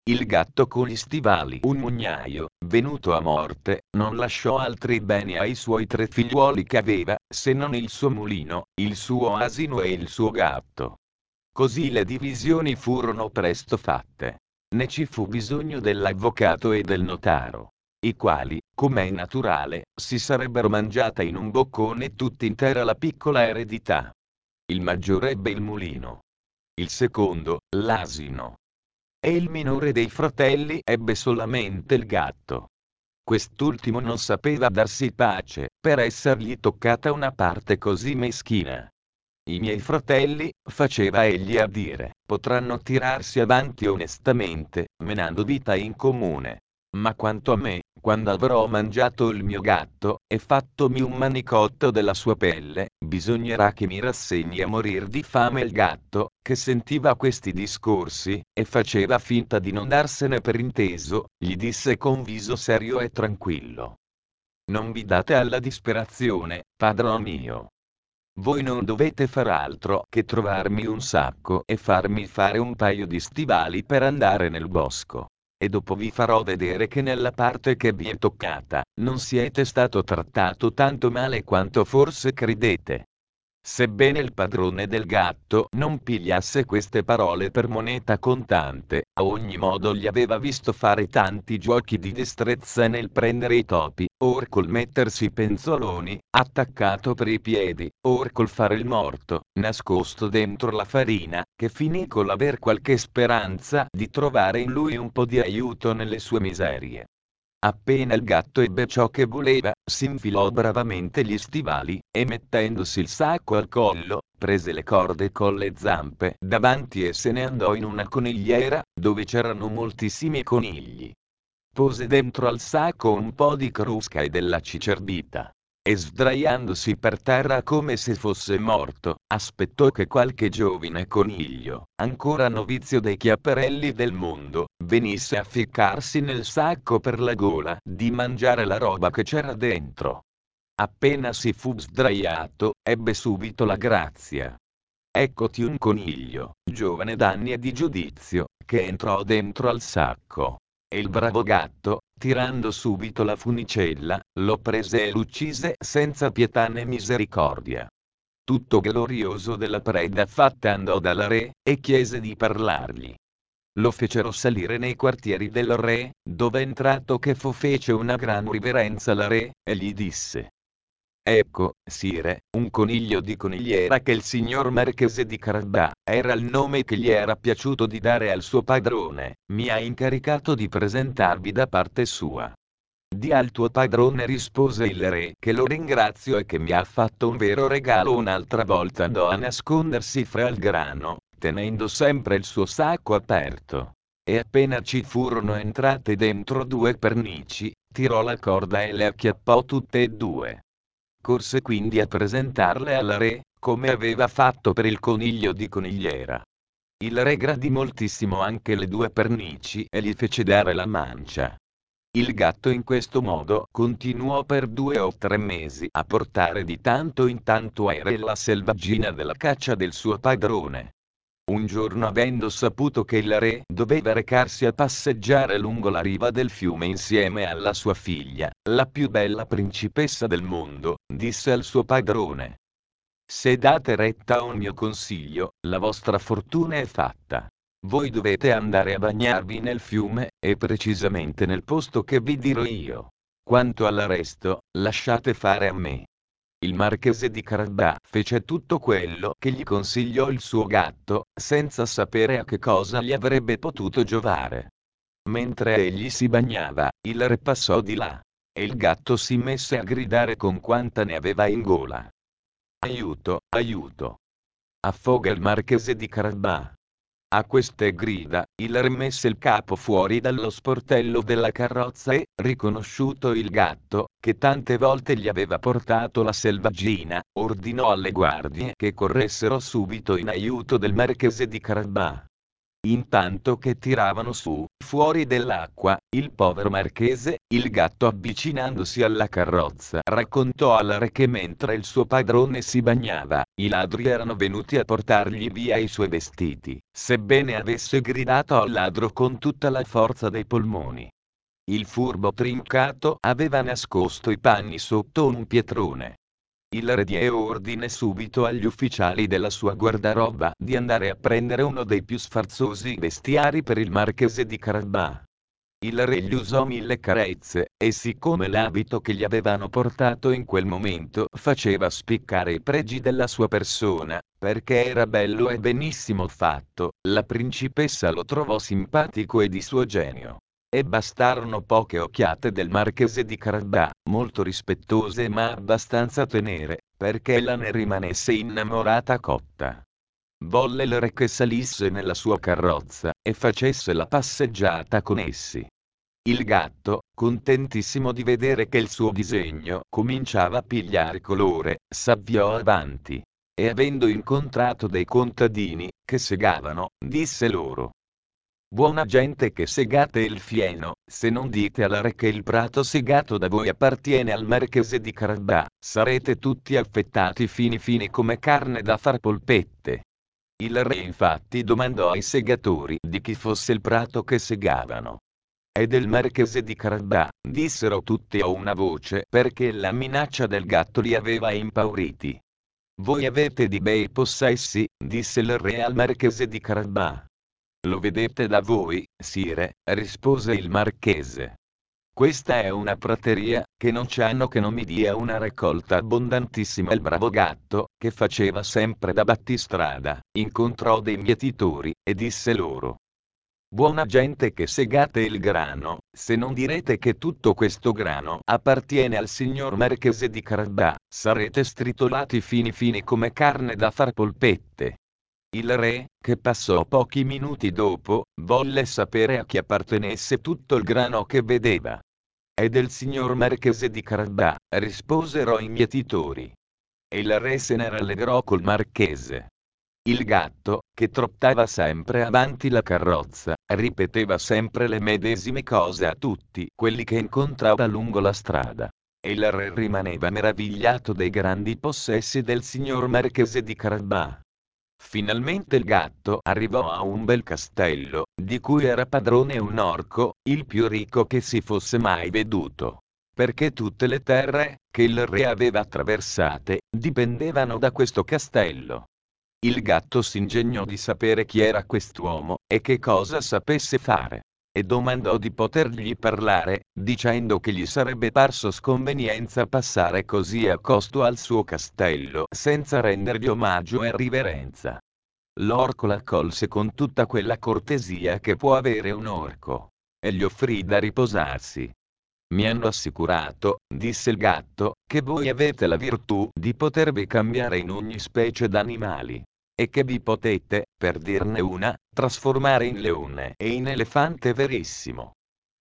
Il gatto con gli stivali. Un mugnaio, venuto a morte, non lasciò altri beni ai suoi 3 figliuoli che aveva, se non il suo mulino, il suo asino e il suo gatto. Così le divisioni furono presto fatte. Ne ci fu bisogno dell'avvocato e del notaro, i quali, come è naturale, si sarebbero mangiata in un boccone tutt'intera la piccola eredità. Il maggiore ebbe il mulino, il secondo, l'asino, e il minore dei fratelli ebbe solamente il gatto. Quest'ultimo non sapeva darsi pace, per essergli toccata una parte così meschina. I miei fratelli, faceva egli a dire, potranno tirarsi avanti onestamente, menando vita in comune. Ma quanto a me, quando avrò mangiato il mio gatto, e fattomi un manicotto della sua pelle, bisognerà che mi rassegni a morir di fame. Il gatto, che sentiva questi discorsi, e faceva finta di non darsene per inteso, gli disse con viso serio e tranquillo: non vi date alla disperazione, padron mio. Voi non dovete far altro che trovarmi un sacco e farmi fare un paio di stivali per andare nel bosco. E dopo vi farò vedere che nella parte che vi è toccata, non siete stato trattato tanto male quanto forse credete. Sebbene il padrone del gatto non pigliasse queste parole per moneta contante, a ogni modo gli aveva visto fare tanti giochi di destrezza nel prendere i topi, or col mettersi i penzoloni, attaccato per i piedi, or col fare il morto, nascosto dentro la farina, che finì col aver qualche speranza di trovare in lui un po' di aiuto nelle sue miserie. Appena il gatto ebbe ciò che voleva, si infilò bravamente gli stivali, e mettendosi il sacco al collo, prese le corde con le zampe davanti e se ne andò in una conigliera, dove c'erano moltissimi conigli. Pose dentro al sacco un po' di crusca e della cicerbita. E sdraiandosi per terra come se fosse morto, aspettò che qualche giovine coniglio, ancora novizio dei chiappερelli del mondo, venisse a ficcarsi nel sacco per la gola di mangiare la roba che c'era dentro. Appena si fu sdraiato, ebbe subito la grazia. Eccoti un coniglio, giovane d'anni e di giudizio, che entrò dentro al sacco. E il bravo gatto, tirando subito la funicella, lo prese e l'uccise senza pietà né misericordia. Tutto glorioso della preda fatta andò dal re, e chiese di parlargli. Lo fecero salire nei quartieri del re, dove entrato che fu fece una gran riverenza al re, e gli disse: ecco, sire, un coniglio di conigliera che il signor Marchese di Carabà, era il nome che gli era piaciuto di dare al suo padrone, mi ha incaricato di presentarvi da parte sua. Di al tuo padrone, rispose il re, che lo ringrazio e che mi ha fatto un vero regalo. Un'altra volta andò a nascondersi fra il grano, tenendo sempre il suo sacco aperto. E appena ci furono entrate dentro 2 pernici, tirò la corda e le acchiappò tutte e 2. Corse quindi a presentarle al re, come aveva fatto per il coniglio di conigliera. Il re gradì moltissimo anche le 2 pernici e gli fece dare la mancia. Il gatto in questo modo continuò per 2 o 3 mesi a portare di tanto in tanto ai re la selvaggina della caccia del suo padrone. Un giorno, avendo saputo che il re doveva recarsi a passeggiare lungo la riva del fiume insieme alla sua figlia, la più bella principessa del mondo, disse al suo padrone: se date retta a un mio consiglio, la vostra fortuna è fatta. Voi dovete andare a bagnarvi nel fiume, e precisamente nel posto che vi dirò io. Quanto all'arresto, lasciate fare a me. Il marchese di Carabà fece tutto quello che gli consigliò il suo gatto, senza sapere a che cosa gli avrebbe potuto giovare. Mentre egli si bagnava, il re passò di là, e il gatto si mise a gridare con quanta ne aveva in gola. Aiuto, aiuto! Affoga il marchese di Carabà. A queste grida, il re messe il capo fuori dallo sportello della carrozza e, riconosciuto il gatto, che tante volte gli aveva portato la selvaggina, ordinò alle guardie che corressero subito in aiuto del marchese di Carabà. Intanto che tiravano su, fuori dell'acqua, il povero marchese, il gatto avvicinandosi alla carrozza raccontò al re che mentre il suo padrone si bagnava, i ladri erano venuti a portargli via i suoi vestiti, sebbene avesse gridato al ladro con tutta la forza dei polmoni. Il furbo trincato aveva nascosto i panni sotto un pietrone. Il re diede ordine subito agli ufficiali della sua guardaroba di andare a prendere uno dei più sfarzosi vestiari per il marchese di Carabà. Il re gli usò 1000 carezze, e siccome l'abito che gli avevano portato in quel momento faceva spiccare i pregi della sua persona, perché era bello e benissimo fatto, la principessa lo trovò simpatico e di suo genio. E bastarono poche occhiate del marchese di Carabà, molto rispettose ma abbastanza tenere, perché ella ne rimanesse innamorata cotta. Volle il re che salisse nella sua carrozza, e facesse la passeggiata con essi. Il gatto, contentissimo di vedere che il suo disegno cominciava a pigliare colore, s'avviò avanti. E avendo incontrato dei contadini, che segavano, disse loro: Buona gente che segate il fieno, se non dite al re che il prato segato da voi appartiene al marchese di Carabà, sarete tutti affettati fini fini come carne da far polpette. Il re infatti domandò ai segatori di chi fosse il prato che segavano. È del marchese di Carabà, dissero tutti a una voce perché la minaccia del gatto li aveva impauriti. Voi avete di bei possessi, disse il re al marchese di Carabà. Lo vedete da voi, sire, rispose il marchese. Questa è una prateria, che non c'hanno che non mi dia una raccolta abbondantissima. Il bravo gatto, che faceva sempre da battistrada, incontrò dei mietitori, e disse loro: Buona gente che segate il grano, se non direte che tutto questo grano appartiene al signor marchese di Carabà, sarete stritolati fini fini come carne da far polpette. Il re, che passò pochi minuti dopo, volle sapere a chi appartenesse tutto il grano che vedeva. È del signor marchese di Carabà, risposero i mietitori. E il re se ne rallegrò col marchese. Il gatto, che trottava sempre avanti la carrozza, ripeteva sempre le medesime cose a tutti quelli che incontrava lungo la strada. E il re rimaneva meravigliato dei grandi possessi del signor marchese di Carabà. Finalmente il gatto arrivò a un bel castello, di cui era padrone un orco, il più ricco che si fosse mai veduto. Perché tutte le terre, che il re aveva attraversate, dipendevano da questo castello. Il gatto s'ingegnò di sapere chi era quest'uomo, e che cosa sapesse fare. E domandò di potergli parlare, dicendo che gli sarebbe parso sconvenienza passare così a costo al suo castello senza rendergli omaggio e riverenza. L'orco l'accolse con tutta quella cortesia che può avere un orco. E gli offrì da riposarsi. Mi hanno assicurato, disse il gatto, che voi avete la virtù di potervi cambiare in ogni specie d'animali. E che vi potete, per dirne una, trasformare in leone e in elefante verissimo.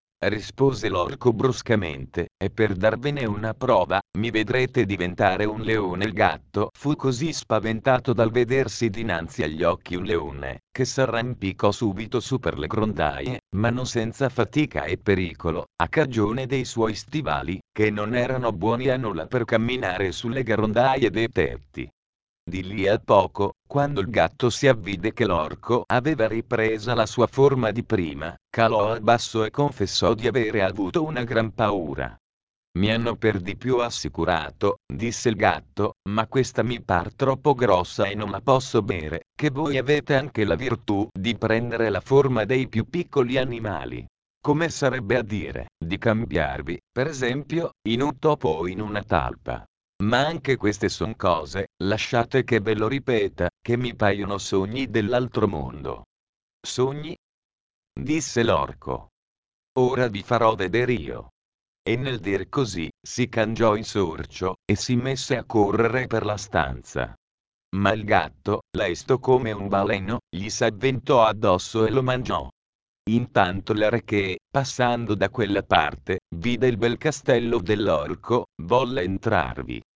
Rispose l'orco bruscamente, e per darvene una prova, mi vedrete diventare un leone. Il gatto fu così spaventato dal vedersi dinanzi agli occhi un leone, che s'arrampicò subito su per le grondaie, ma non senza fatica e pericolo, a cagione dei suoi stivali, che non erano buoni a nulla per camminare sulle grondaie dei tetti. Di lì a poco, quando il gatto si avvide che l'orco aveva ripresa la sua forma di prima, calò al basso e confessò di avere avuto una gran paura. Mi hanno per di più assicurato, disse il gatto, ma questa mi par troppo grossa e non la posso bere, che voi avete anche la virtù di prendere la forma dei più piccoli animali. Come sarebbe a dire, di cambiarvi, per esempio, in un topo o in una talpa. Ma anche queste son cose, lasciate che ve lo ripeta, che mi paiono sogni dell'altro mondo. Sogni? Disse l'orco. Ora vi farò vedere io. E nel dir così, si cangiò in sorcio, e si messe a correre per la stanza. Ma il gatto, lesto come un baleno, gli s'avventò addosso e lo mangiò. Intanto il re che, passando da quella parte, vide il bel castello dell'orco, volle entrarvi.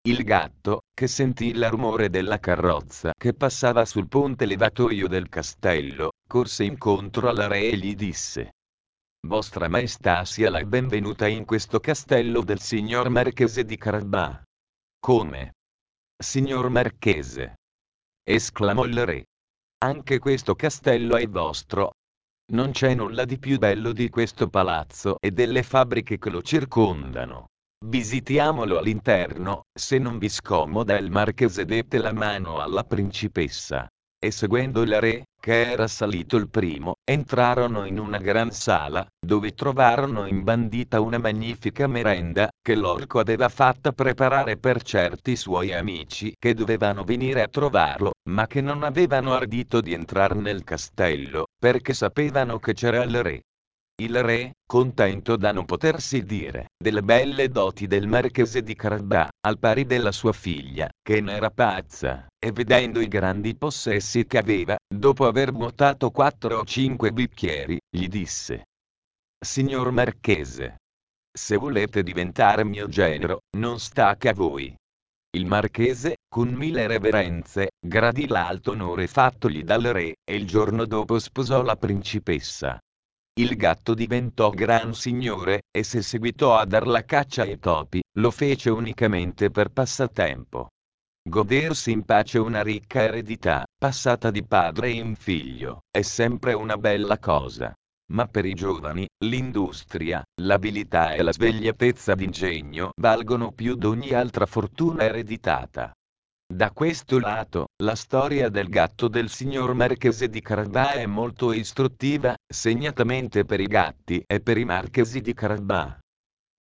Il gatto, che sentì il rumore della carrozza che passava sul ponte levatoio del castello, corse incontro alla re e gli disse: Vostra Maestà sia la benvenuta in questo castello del signor Marchese di Carabà. Come? Signor Marchese! Esclamò il re. Anche questo castello è vostro? Non c'è nulla di più bello di questo palazzo e delle fabbriche che lo circondano. Visitiamolo all'interno, se non vi scomoda. Il marchese dette la mano alla principessa. E seguendo il re, che era salito il primo, entrarono in una gran sala, dove trovarono imbandita una magnifica merenda, che l'orco aveva fatta preparare per certi suoi amici che dovevano venire a trovarlo, ma che non avevano ardito di entrar nel castello, perché sapevano che c'era il re. Il re, contento da non potersi dire delle belle doti del marchese di Carabà, al pari della sua figlia, che n'era pazza, e vedendo i grandi possessi che aveva, dopo aver nuotato 4 o 5 bicchieri, gli disse: Signor marchese, se volete diventare mio genero, non sta che a voi. Il marchese, con 1000 reverenze, gradì l'alto onore fattogli dal re, e il giorno dopo sposò la principessa. Il gatto diventò gran signore, e se seguitò a dar la caccia ai topi, lo fece unicamente per passatempo. Godersi in pace una ricca eredità, passata di padre in figlio, è sempre una bella cosa. Ma per i giovani, l'industria, l'abilità e la svegliatezza d'ingegno valgono più d'ogni altra fortuna ereditata. Da questo lato, la storia del gatto del signor Marchese di Carabà è molto istruttiva, segnatamente per i gatti e per i marchesi di Carabà.